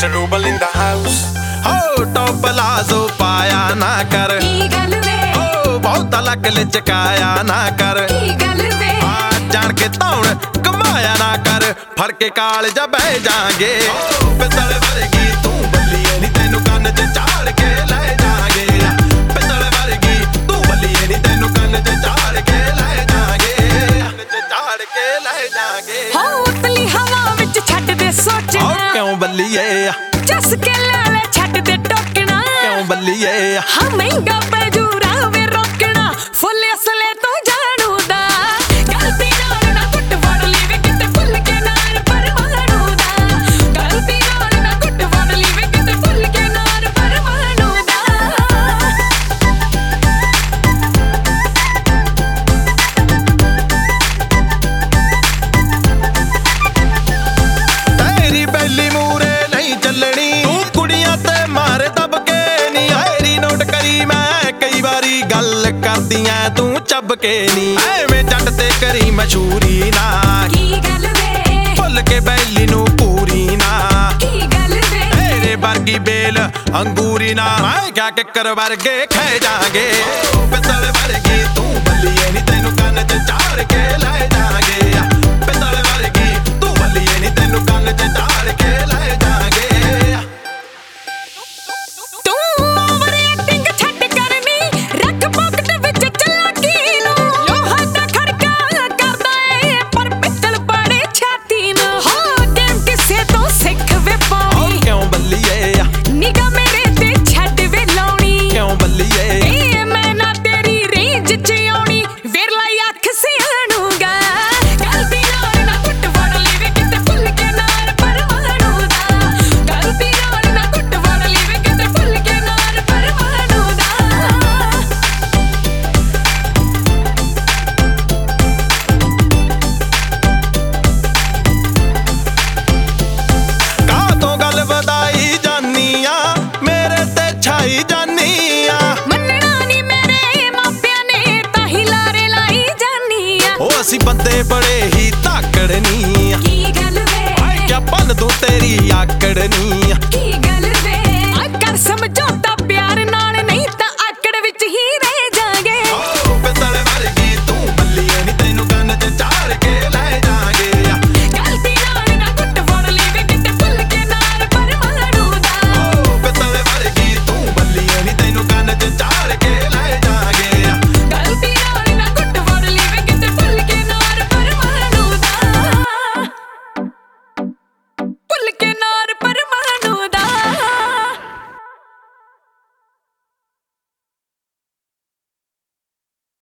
Mr. Rubel in the house. हो top palazzo पाया ना कर हो बहुत अलग लचकाया ना कर जान के तौण कमाया ना कर फड़ के काल जा बह जाएंगे पितल वर्गी तू बल्लिए नी तेनू कन्न च चाड़ के ले जाएंगे पितल वर्गी तू बल्लिए नी तेनू कन्न च चाड़ के ले जाएंगे चाड़ के ले जाएंगे हो उतली हवा विच छੱਡ दे सोचना क्यों बल्लिए जस के लाले छੱਡ दे टोकना क्यों बल्लिए हाँ महंगा पैजूरा वे रोकना फुल असले तो जानू दा गलती नाल ना कुट वड़ ली वे किते फुल के नार परवाणू दा गलती नाल ना कुट वड़ ली वे किते फुल के नार परवाणू दा तेरी बैली मूरे नहीं चलनी कुड़ियां ते मारे दब के नी हैरी नोट करी मैं कई बारी गल करदियां तू चब के नी एवें जट ते करी मशहूरी ना की गल वे भुल के बैली नू पूरी ना की गल वे तेरे वर्गी बेल अंगूरी ना मैं क्या किकर वर्गे खै जागे पितल वर्गी तू बल्लिए नी तेनू कन्न च चाड़ के ले जागे पितल वर्गी तू बल्लिए नी तेनू कन्न च चाड़ के ले जागे तू ओवर एक्टिंग छੱਡ करनी रख पॉकेट विच चलाकी ਨੂੰ ਲੋਹਾ ਦਾ ਖੜਕਾ ਕਰਦਾ ਏ ਪਰ ਪਿੱਤਲ ਬੜੇ ਛਾਤੀ ਨੂੰ ਹੋ ਗੇਮ ਕਿਸੇ ਤੋਂ ਸਿੱਖ ਵੇ ਪਾਉਣੀ क्यों बल्लिए ਨਿਗਾ ਮੇਰੇ ਤੇ ਛੱਡ ਵੇ ਲਾਉਣੀ क्यों बल्लिए ਏ ਮੈਂ ਨਾ ਤੇਰੀ ਰੇਂਜ ਚ ਆਉਣੀ ਵਿਰਲਾ ਅੱਖ ਸਿਆਣੂਗਾ ਗਲਤੀ ਨਾਲ ਨਾ ਕੁੱਟ ਵੜ ਲਈ ਵੇ ਕਿਤੇ ਫੁੱਲ ਕੇ ਨਾਰ ਪਰਵਾਣੂ ਦਾ ਗਲਤੀ ਨਾਲ ਨਾ ਕੁੱਟ ਵੜ ਲਈ ਵੇ ਕਿਤੇ ਫੁੱਲ ਕੇ ਨਾਰ ਪਰਵਾਣੂ ਦਾ ਕਾਤੋਂ ਗੱਲ ਵਧਾਈ ਜਾਨੀ ਆ ਮੇਰੇ ਤੇ ਛਾਈ ਜਾਨੀ ਆ ਮੰਨਣਾ ਨੀ ਮੇਰੇ ਮਾਪਿਆਂ ਨੇ ਤਾਂ ਹੀ ਲਾਰੇ ਲਾਈ ਜਾਨੀ ਆ ਉਹ ਅਸੀਂ ਬੰਦੇ ਬੜੇ ਹੀ ਧਾਕੜਨੀ ਆ ਕੀ ਗੱਲ ਵੇ ਆਏ ਕਿਆ ਬੰਨ ਦੂੰ ਤੇਰੀ ਆਕੜਨੀ